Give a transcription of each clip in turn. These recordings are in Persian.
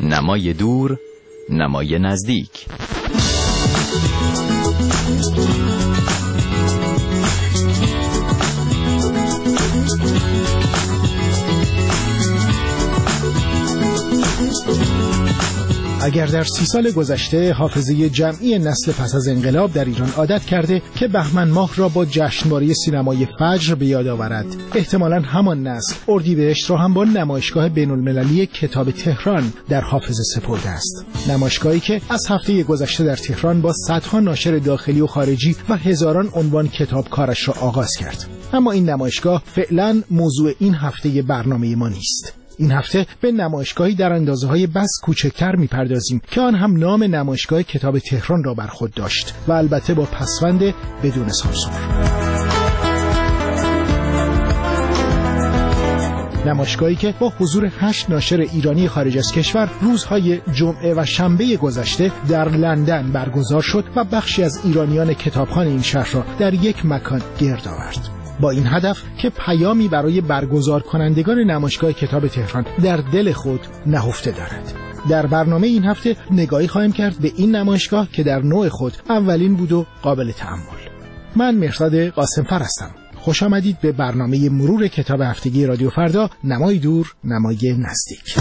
نمای دور، نمای نزدیک. اگر در 30 سال گذشته حافظه جمعی نسل پس از انقلاب در ایران عادت کرده که بهمن ماه را با جشنواره سینمای فجر به یاد آورد، احتمالاً همان نسل اردیبهشت را هم با نمایشگاه بین‌المللی کتاب تهران در حافظه سپرده است. نمایشگاهی که از هفته گذشته در تهران با صدها ناشر داخلی و خارجی و هزاران عنوان کتاب کارش را آغاز کرد. اما این نمایشگاه فعلاً موضوع این هفته برنامه ما نیست. این هفته به نمایشگاهی در اندازه‌های بس کوچکتر می‌پردازیم که آن هم نام نمایشگاه کتاب تهران را بر خود داشت و البته با پسوند بدون سانسور. نمایشگاهی که با حضور 8 ناشر ایرانی خارج از کشور روزهای جمعه و شنبه گذشته در لندن برگزار شد و بخشی از ایرانیان کتابخوان این شهر را در یک مکان گرد آورد، با این هدف که پیامی برای برگزار کنندگان نمایشگاه کتاب تهران در دل خود نهفته دارد. در برنامه این هفته نگاهی خواهیم کرد به این نمایشگاه که در نوع خود اولین بود و قابل تأمل. من مهرداد قاسمفر هستم. خوش آمدید به برنامه مرور کتاب هفتگی رادیو فردا، نمای دور، نمای نزدیک.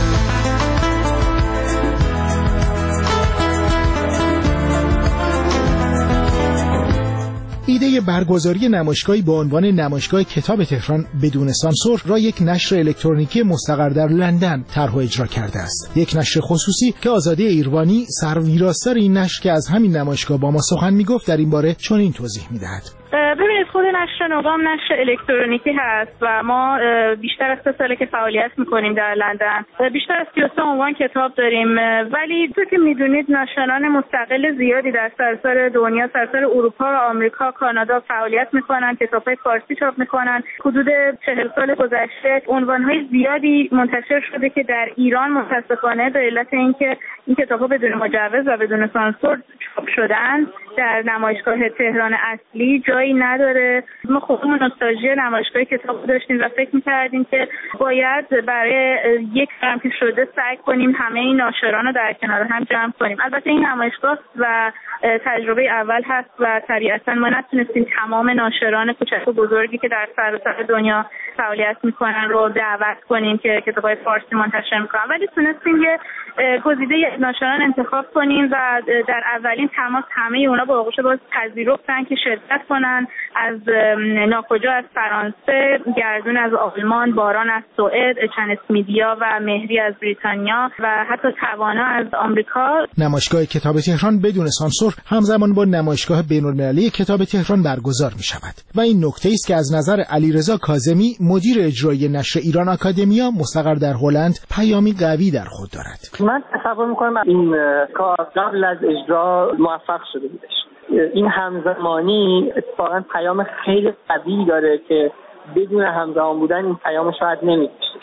ایده برگزاری نمایشگاهی با عنوان نمایشگاه کتاب تهران بدون سانسور را یک نشر الکترونیکی مستقر در لندن طرح و اجرا کرده است. یک نشر خصوصی که آزاده ایروانی سرویراستار این نشر که از همین نمایشگاه با ما سخن میگفت در این باره چنین توضیح میدهد. ببینید، خود نشر نقام نشر الکترونیکی هست و ما بیشتر از 3 ساله که فعالیت میکنیم در لندن. بیشتر از 33 عنوان کتاب داریم، ولی تو که میدونید ناشران مستقل زیادی در سراسر دنیا، سراسر اروپا و آمریکا، کانادا فعالیت میکنن، کتاب‌های فارسی چاپ میکنن. حدود 40 سال گذشته عنوان‌های زیادی منتشر شده که در ایران متأسفانه به علت اینکه این کتاب‌ها بدون مجوز و بدون سانسور چاپ شدن در نمایشگاه تهران اصلی جایی نداره. ما خودمون نوستالژی نمایشگاه کتاب داشتیم و فکر می‌کردیم که باید برای یک فرم که شده سعی کنیم همه این ناشران رو در کنار هم جمع کنیم. البته این نمایشگاه و تجربه اول هست و طبیعتاً ما نتونستیم تمام ناشران کوچک و بزرگی که در سراسر دنیا فعالیت میکنن رو دعوت کنیم که کتاب‌های فارسی منتشر میکنن، ولی تونستیم یه گزیده ناشران انتخاب کنیم و در اولین تماس همه اونا با آغوش باز پذیرفتن که شرکت کنن. از ناکجا از فرانسه، گردون از آلمان، باران از سوئد، اچنس میدیا و مهری از بریتانیا و حتی توانا از آمریکا. نمایشگاه کتاب تهران بدون سانسور همزمان با نمایشگاه بین‌المللی کتاب تهران برگزار می شود و این نکته است که از نظر علیرضا کاظمی مدیر اجرایی نشر ایران آکادمیا مستقر در هلند پیامی قوی در خود دارد. من تصور می‌کنم این کار قبل از اجرا موفق شده بودش. این همزمانی اتفاقا پیام خیلی قوی داره که بدون همزمان بودن این پیام شاید نمی‌داشتش.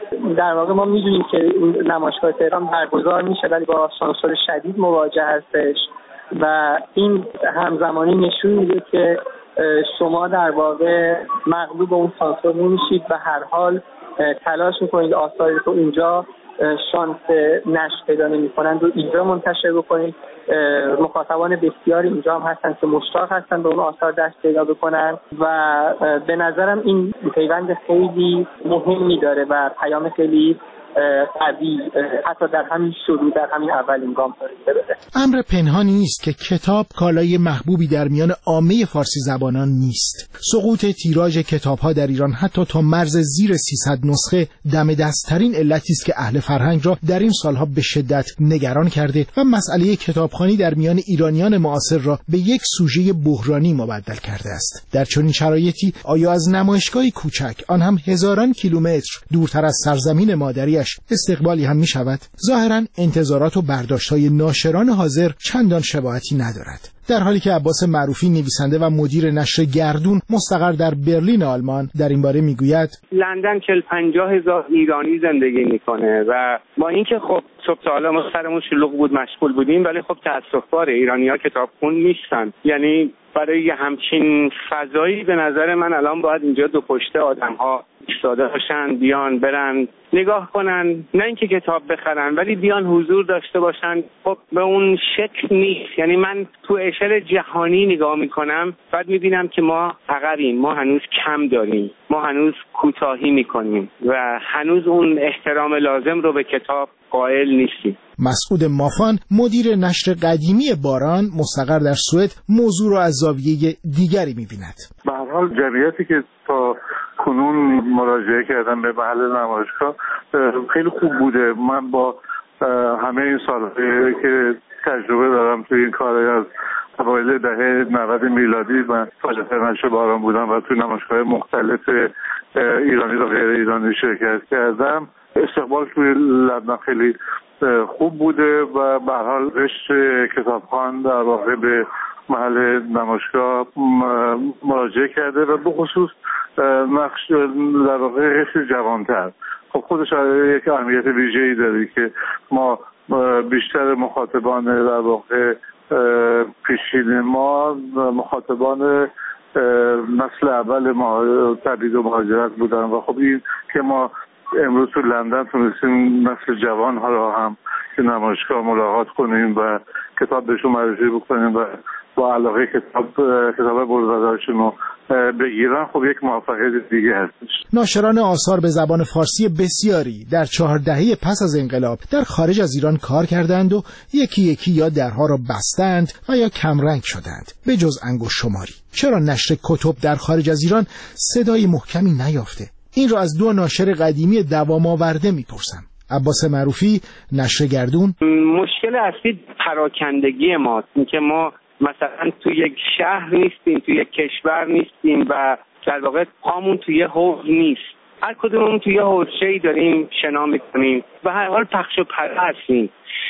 در واقع ما می‌دونیم که این نمایشگاه تهران برگزار میشه ولی با سانسور شدید مواجه هستش و این همزمانی نشون میده که شما در واقع مغلوب اون سانسور نمیشید و هر حال تلاش میکنید آثاری که اونجا شانس نشر پیدا نمی‌کنند و اینجا منتشر بکنید. مخاطبان بسیاری اینجا هم هستن که مشتاق هستن به اون آثار دست پیدا بکنن و به نظرم این پیوند خیلی مهمی داره و پیام خیلی قوی حتی در همین شروع، در همین اولین گام بده. امر پنهانی نیست که کتاب کالای محبوبی در میان عامه فارسی زبانان نیست. سقوط تیراژ کتاب‌ها در ایران حتی تا مرز زیر 300 نسخه دم دست‌ترین علتی است که اهل فرهنگ را در این سالها به شدت نگران کرده و مسئله کتابخوانی در میان ایرانیان معاصر را به یک سوژه بحرانی مبدل کرده است. در چنین شرایطی آیا از نمایشگاهی کوچک، آن هم هزاران کیلومتر دورتر از سرزمین مادری استقبالی هم می شود؟ ظاهراً انتظارات و برداشت‌های ناشران حاضر چندان شباهتی ندارد. در حالی که عباس معروفی نویسنده و مدیر نشر گردون مستقر در برلین آلمان در این باره میگوید لندن 40-50 هزار ایرانی زندگی میکنه و با اینکه خب صبح تا حالا ما سرمون شلوغ بود، مشغول بودیم، ولی خب تأسف‌باره ایرانی‌ها کتابخون نیستن. یعنی برای همچین فضایی به نظر من الان باید اینجا دو پشته آدم‌ها ایستاده باشن، بیان برن نگاه کنن، نه اینکه کتاب بخرن ولی بیان حضور داشته باشن. خب به اون شکل نیست. یعنی من تو اشل جهانی نگاه میکنم بعد میبینم که ما عقبیم، ما هنوز کم داریم، ما هنوز کوتاهی میکنیم و هنوز اون احترام لازم رو به کتاب قائل نیستیم. مسعود مافان مدیر نشر قدیمی باران مستقر در سوئد موضوع رو از زاویه دیگری میبیند. به هر حال جمعیتی که تا کنون مراجعه کردن به محل نمایشگاه خیلی خوب بوده. من با همه این سال‌هایی که تجربه دارم توی این کار از اوایل دهه 90 میلادی من فعال نشر باران بودم و توی نمایشگاه مختلف ایرانی و غیر ایرانی شرکت کردم. استقبال توی لندن خیلی خوب بوده و به هر حال رشته کتابخوان در واقع به محل نمایشگاه مراجعه کرده و به خصوص نقش در واقع رشته جوانتر. خب خودش یک اهمیت ویژه‌ای داره که ما بیشتر مخاطبان در واقع پیشین ما مخاطبان نسل اول ما تبعید و مهاجرت بودن و خب این که ما امروز تو لندن تونستیم نسل جوان ها را هم که نمایشگاه ملاقات کنیم و کتاب بهشون معرفی بکنیم و با علاقه کتاب برداشتشون رو بگیرن، خب یک موفقیت دیگه هستش. ناشران آثار به زبان فارسی بسیاری در 4 دهه پس از انقلاب در خارج از ایران کار کردند و یکی یکی یا درها را بستند و یا کمرنگ شدند. به جز انگشت شماری. چرا نشر کتب در خارج از ایران صدای محکمی نیافته؟ این را از 2 ناشر قدیمی دوام آورده میپرسم. عباس معروفی، نشر گردون. مشکل اصلی پراکندگی ماست، اینکه ما مثلا تو یک شهر نیستیم، تو یک کشور نیستیم و در واقع پامون توی حوض نیست. هر کدوممون توی حوضچه‌ای داریم شنا میکنیم و هر حال پخش و پلا هستیم.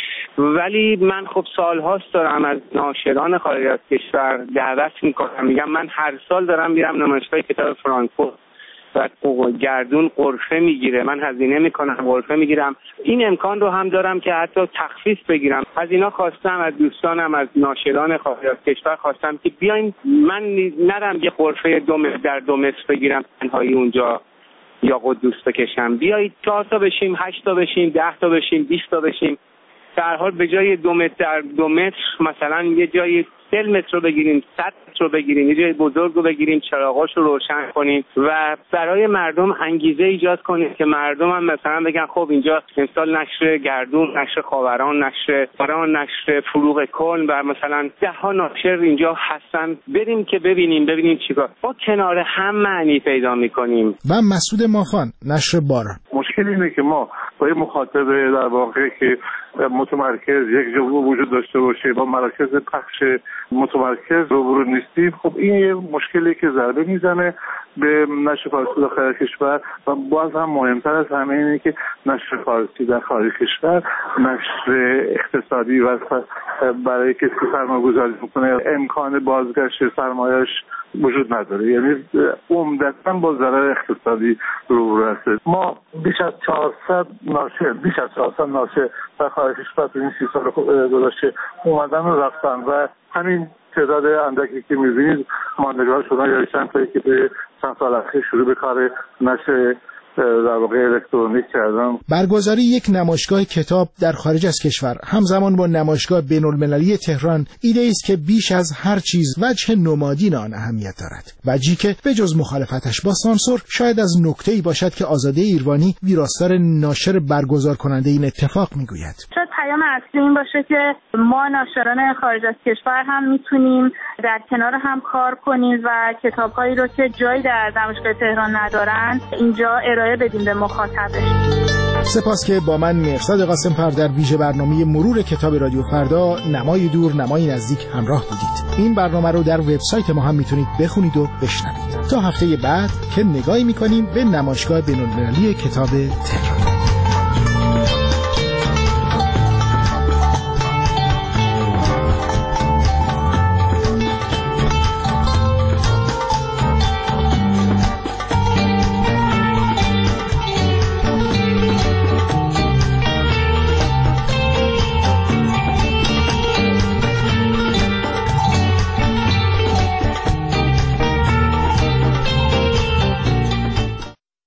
ولی من خب سالهاست دارم از ناشران خارج از کشور دعوت میکنم، میگم من هر سال دارم میرم نمایشگاه کتاب فرانکفورت و گردون قرفه میگیره، من هزینه میکنم قرفه میگیرم. این امکان رو هم دارم که حتی تخفیف بگیرم. از اینا خواستم، از دوستانم، از ناشران خارج از کشور خواستم که بیاین من نرم یه قرفه 2 متر در 2 متر بگیرم تنهایی اونجا یا قدوس بکشم. بیایید 4 تا بشیم، 8 تا بشیم، 10 تا بشیم، 20 تا بشیم. در حال به جای 2 متر در 2 متر مثلا یه جای 40 متر رو بگیریم، 100 متر رو بگیریم، یه جای بزرگ رو بگیریم، چراغاش رو روشن کنیم و برای مردم انگیزه ایجاد کنیم که مردم هم مثلا بگن خب اینجا امسال نشر گردون، نشر خاوران، نشر باران، نشر فروغ کلن و مثلا 10 ناشر اینجا هستن، بریم که ببینیم چیکار. با کنار هم معنی پیدا میکنیم. و مسعود مافان، نشر باران. مشکل اینه که ما با یه مخاطب در واقع که متمرکز یک جا وجود داشته باشه با مراکز پخش متمرکز روبرو نیستیم. خب این یه مشکلی که ضربه میزنه به نشر فارسی داخل کشور و باز هم مهمتر از همه اینه که نشر فارسی در خارج کشور نشر اقتصادی و برای کسی که سرمایه‌گذاری میکنه امکان بازگشت سرمایه‌اش وجود نداره، یعنی عمدتاً با ضرر اقتصادی روبرو هست. ما بیش از 400 ناشر در خارج کشور تو این 30 سال گذشته اومدن و رفتن و همین تعداد اندکی که می‌بینید ماندگار شدن یا چند تایی که به چند سال اخیر شروع به کار نشر در واقع الکترونیک کردم. برگزاری یک نمایشگاه کتاب در خارج از کشور همزمان با نمایشگاه بین‌المللی تهران ایده است که بیش از هر چیز وجه نمادین آن اهمیت دارد. وجهی که به جز مخالفتش با سانسور شاید از نکته‌ای باشد که آزاده ایروانی ویراستار ناشر برگزار کننده این اتفاق میگوید. شاید پیام اصلی این باشه که ما ناشران خارج از کشور هم میتونیم در کنار هم کار کنیم و کتاب‌هایی رو که جایی در نمایشگاه تهران ندارن اینجا ارائه بدیم به مخاطبش. سپاس که با من مهرزاد قاسم‌فر در ویژه برنامه مرور کتاب رادیو فردا نمای دور نمای نزدیک همراه بودید. این برنامه رو در وبسایت ما هم میتونید بخونید و بشنوید. تا هفته بعد که نگاهی میکنیم به نمایشگاه بین‌المللی کتاب تهران.